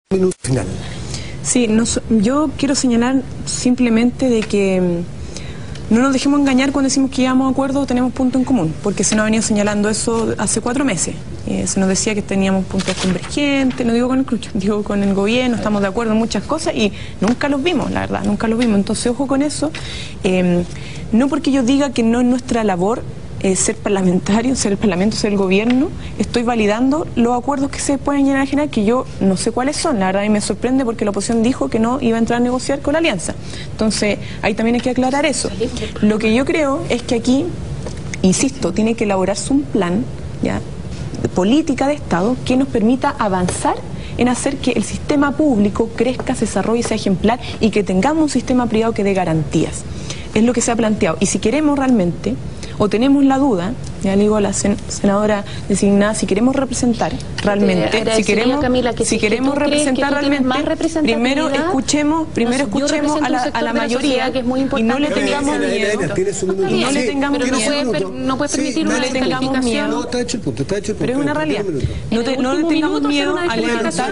Minuto final. Sí, yo quiero señalar simplemente de que no nos dejemos engañar cuando decimos que llegamos a acuerdo o tenemos puntos en común, porque se nos ha venido señalando eso hace 4 meses. Se nos decía que teníamos puntos convergentes, no digo con el club, digo con el gobierno, estamos de acuerdo en muchas cosas y nunca los vimos, la verdad, nunca los vimos. Entonces, ojo con eso. No porque yo diga que no es nuestra labor ser parlamentario, ser el parlamento, ser el gobierno, estoy validando los acuerdos que se pueden llegar a generar, que yo no sé cuáles son, la verdad, y me sorprende porque la oposición dijo que no iba a entrar a negociar con la alianza. Entonces, ahí también hay que aclarar eso. Lo que yo creo es que aquí, insisto, tiene que elaborarse un plan, ¿ya?, de política de Estado que nos permita avanzar en hacer que el sistema público crezca, se desarrolle, sea ejemplar y que tengamos un sistema privado que dé garantías. Es lo que se ha planteado. Y si queremos realmente, o tenemos la duda, ya le digo a la senadora designada, si queremos representar realmente, si queremos representar realmente, primero escuchemos a la mayoría y no le tengamos miedo. No le tengamos miedo. No puede permitir una descalificación. No, está hecho el punto, está hecho el punto. Pero es una realidad. No le tengamos miedo a levantar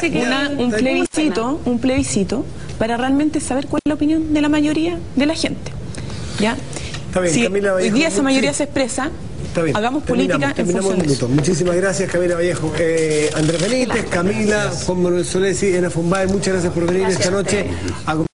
un plebiscito para realmente saber cuál es la opinión de la mayoría de la gente. ¿Ya? Está bien, si Camila Vallejo, hoy día esa mayoría se expresa, hagamos política en función de eso. Muchísimas gracias, Camila Vallejo. Andrés Benítez, Camila, Juan Manuel Solesi, Ena Fumbae, muchas gracias por venir esta noche a